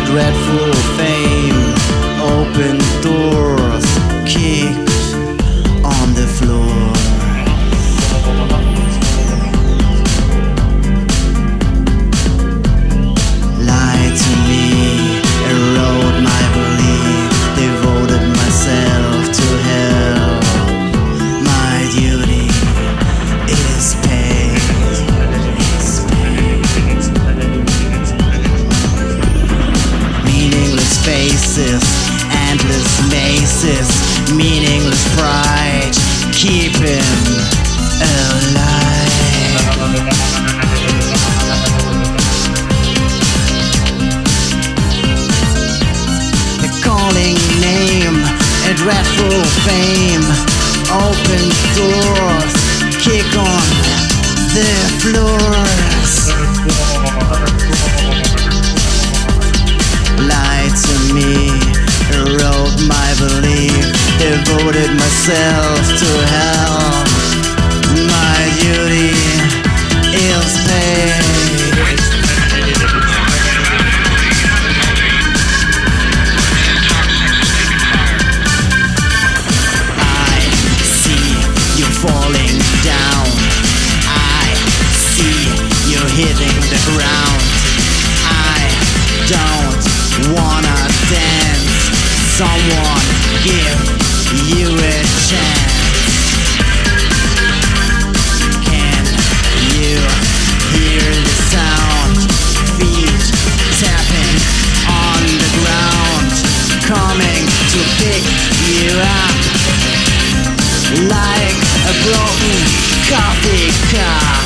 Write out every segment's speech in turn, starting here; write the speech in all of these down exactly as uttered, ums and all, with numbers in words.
dreadful fame, open doors, kicked on the floor. Lied to me, erode my belief, devoted myself to hell. My duty is paid. Meaningless faces, endless mazes, meaningless pride, keep him alive. A calling name, a dreadful fame, open doors, kick on the floors. Lied to me, erode my belief, devoted myself to hell. My duty is paid. I see you falling down, I see you hitting the ground. I don't wanna dance, someone give you a chance. Can you hear the sound? Feet tapping on the ground, coming to pick you up like a broken coffee cup.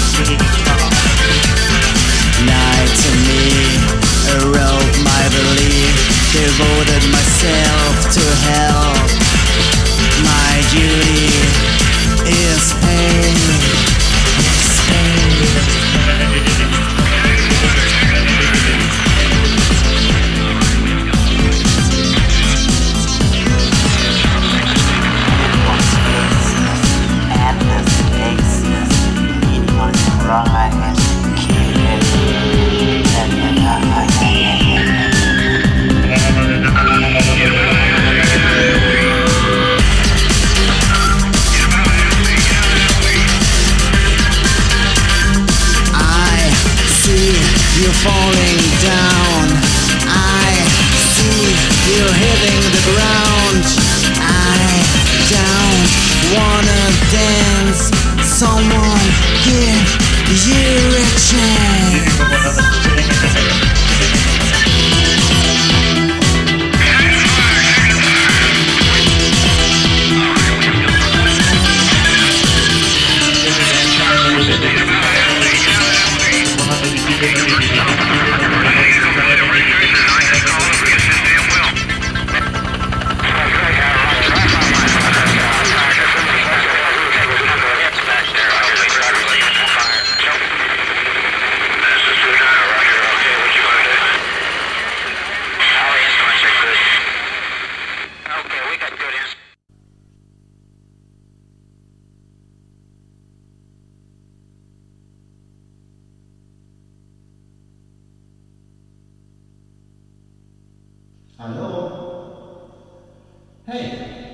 Lied to me, erode my belief, devoted myself to hell. My duty is paid, is paid. Endless faces, meaningless pride, keep it alive. You're falling down, I see you hitting the ground. I don't wanna dance, someone give you a chance. Hallo? Hey!